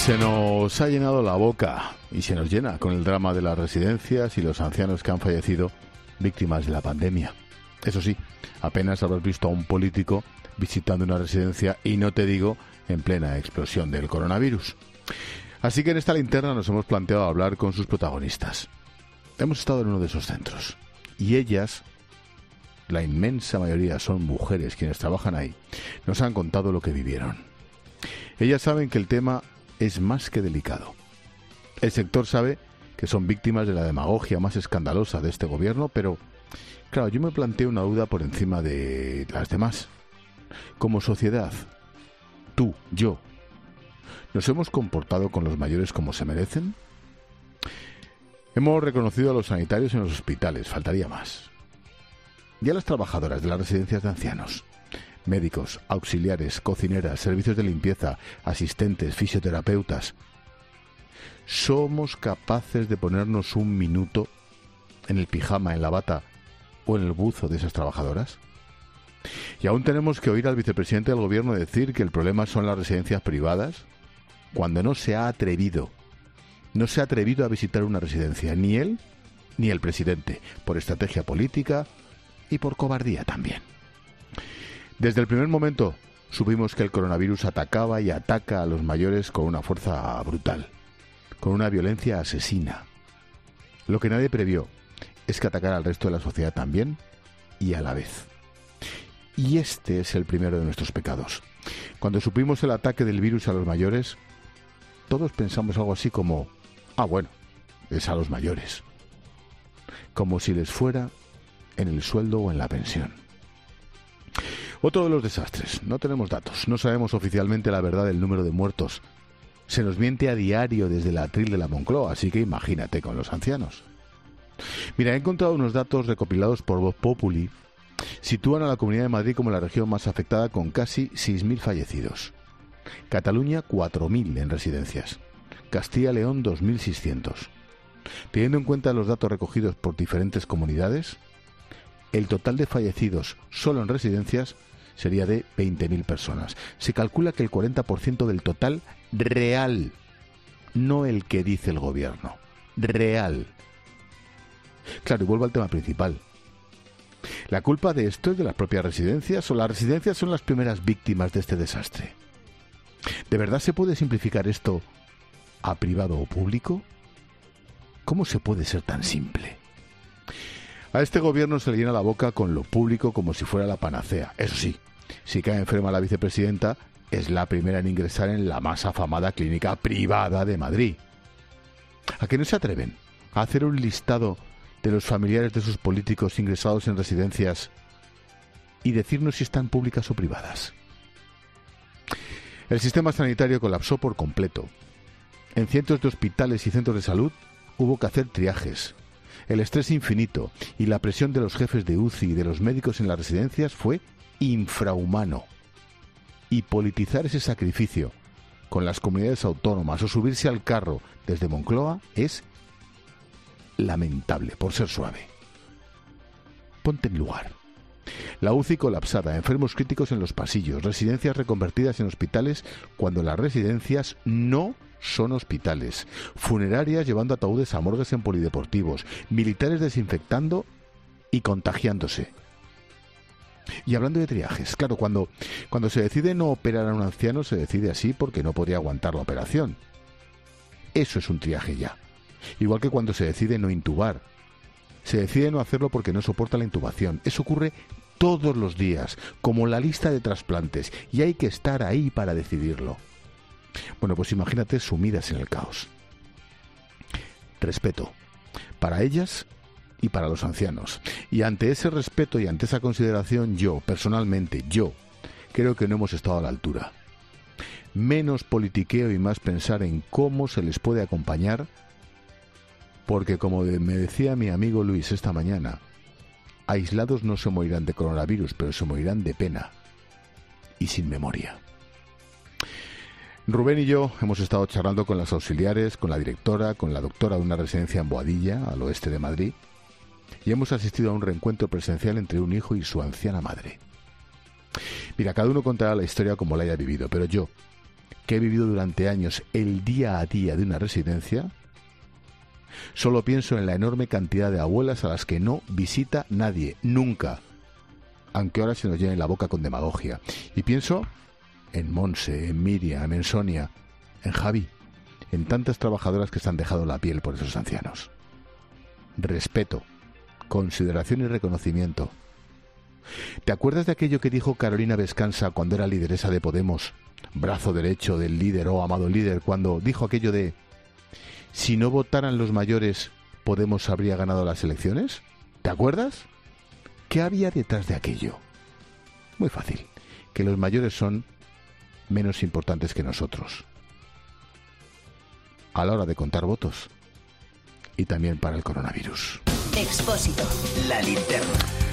Se nos ha llenado la boca y se nos llena con el drama de las residencias y los ancianos que han fallecido víctimas de la pandemia. Eso sí, apenas habrás visto a un político visitando una residencia y no te digo en plena explosión del coronavirus. Así que en esta linterna nos hemos planteado hablar con sus protagonistas. Hemos estado en uno de esos centros y ellas, la inmensa mayoría son mujeres quienes trabajan ahí, nos han contado lo que vivieron. Ellas saben que el tema es más que delicado. El sector sabe que son víctimas de la demagogia más escandalosa de este gobierno, pero, claro, yo me planteo una duda por encima de las demás. Como sociedad, tú, yo, ¿nos hemos comportado con los mayores como se merecen? Hemos reconocido a los sanitarios en los hospitales, faltaría más. Y a las trabajadoras de las residencias de ancianos. Médicos, auxiliares, cocineras, servicios de limpieza, asistentes, fisioterapeutas. ¿Somos capaces de ponernos un minuto en el pijama, en la bata o en el buzo de esas trabajadoras? Y aún tenemos que oír al vicepresidente del gobierno decir que el problema son las residencias privadas, cuando no se ha atrevido a visitar una residencia, ni él ni el presidente, por estrategia política y por cobardía también. Desde el primer momento supimos que el coronavirus atacaba y ataca a los mayores con una fuerza brutal, con una violencia asesina. Lo que nadie previó es que atacara al resto de la sociedad también y a la vez. Y este es el primero de nuestros pecados. Cuando supimos el ataque del virus a los mayores, todos pensamos algo así como, bueno, es a los mayores. Como si les fuera en el sueldo o en la pensión. Otro de los desastres. No tenemos datos. No sabemos oficialmente la verdad del número de muertos. Se nos miente a diario desde el atril de la Moncloa, así que imagínate con los ancianos. Mira, he encontrado unos datos recopilados por Voz Populi. Sitúan a la Comunidad de Madrid como la región más afectada con casi 6.000 fallecidos. Cataluña, 4.000 en residencias. Castilla y León, 2.600. Teniendo en cuenta los datos recogidos por diferentes comunidades, el total de fallecidos solo en residencias sería de 20.000 personas. Se calcula que el 40% del total real, no el que dice el gobierno, real. Claro, y vuelvo al tema principal. ¿La culpa de esto es de las propias residencias o las residencias son las primeras víctimas de este desastre? ¿De verdad se puede simplificar esto a privado o público? ¿Cómo se puede ser tan simple? A este gobierno se le llena la boca con lo público como si fuera la panacea. Eso sí, si cae enferma la vicepresidenta, es la primera en ingresar en la más afamada clínica privada de Madrid. ¿A que no se atreven a hacer un listado de los familiares de sus políticos ingresados en residencias y decirnos si están públicas o privadas? El sistema sanitario colapsó por completo. En cientos de hospitales y centros de salud hubo que hacer triajes. El estrés infinito y la presión de los jefes de UCI y de los médicos en las residencias fue infrahumano. Y politizar ese sacrificio con las comunidades autónomas o subirse al carro desde Moncloa es lamentable, por ser suave. Ponte en lugar. La UCI colapsada, enfermos críticos en los pasillos, residencias reconvertidas en hospitales cuando las residencias no son hospitales, funerarias llevando ataúdes a morgues en polideportivos, militares desinfectando y contagiándose. Y hablando de triajes, claro, cuando se decide no operar a un anciano, se decide así porque no podría aguantar la operación. Eso es un triaje ya. Igual que cuando se decide no intubar. Se decide no hacerlo porque no soporta la intubación. Eso ocurre todos los días, como la lista de trasplantes, y hay que estar ahí para decidirlo. Bueno, pues imagínate sumidas en el caos. Respeto para ellas y para los ancianos. Y ante ese respeto y ante esa consideración, personalmente, creo que no hemos estado a la altura. Menos politiqueo y más pensar en cómo se les puede acompañar, porque como me decía mi amigo Luis esta mañana, aislados no se morirán de coronavirus, pero se morirán de pena y sin memoria. Rubén y yo hemos estado charlando con las auxiliares, con la directora, con la doctora de una residencia en Boadilla, al oeste de Madrid, y hemos asistido a un reencuentro presencial entre un hijo y su anciana madre. Mira, cada uno contará la historia como la haya vivido, pero yo, que he vivido durante años el día a día de una residencia, solo pienso en la enorme cantidad de abuelas a las que no visita nadie, nunca, aunque ahora se nos llene la boca con demagogia. Y pienso en Monse, en Miriam, en Sonia, en Javi, en tantas trabajadoras que se han dejado la piel por esos ancianos. Respeto, consideración y reconocimiento. ¿Te acuerdas de aquello que dijo Carolina Vescansa cuando era lideresa de Podemos, brazo derecho del líder o amado líder, cuando dijo aquello de: si no votaran los mayores, Podemos habría ganado las elecciones? ¿Te acuerdas? ¿Qué había detrás de aquello? Muy fácil, que los mayores son menos importantes que nosotros a la hora de contar votos y también para el coronavirus. Expósito. La linterna.